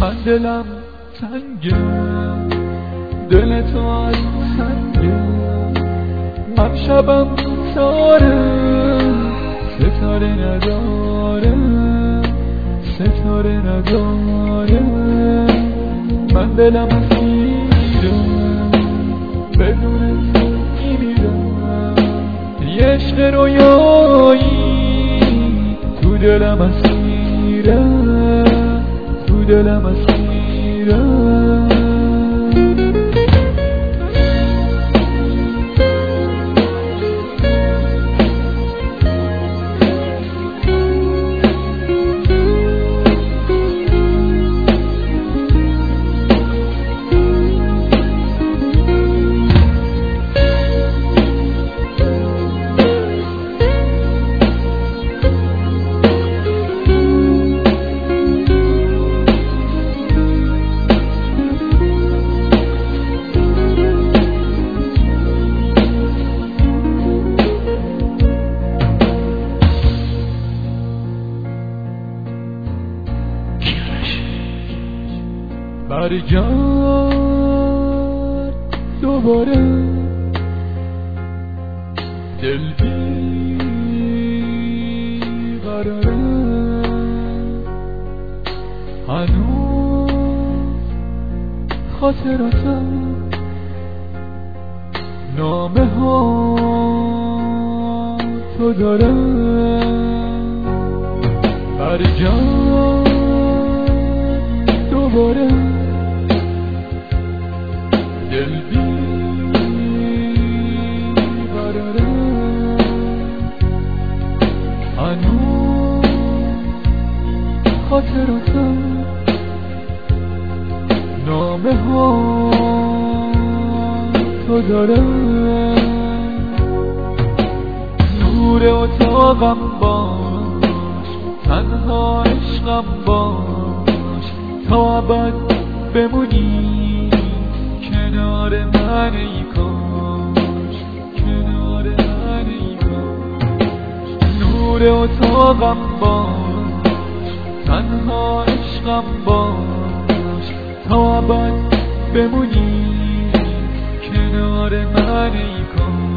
من دلم تنگه، دل تو از سنگه، من شبم تاره، ستاره نداره، ستاره نداره. من دلم اسیره، بدون تو میمیرم، یه عشق رویایی تو دلم اسیره، تو دلم اسیره. برگرد دوباره، دل بیقراره، هنوز خاطراتم نامه ها تو داره. برگرد دوباره، دل بیقراره، هنوز خاطراتم نامه ها تو داره. نور اتاقم باش، تنها عشقم باش، تا ابد بمونی کنار من ای کاش، کنار من ای کاش. نور اتاقم باش، تنها عشقم باش، تا ابد بمونی کنار من ای کاش.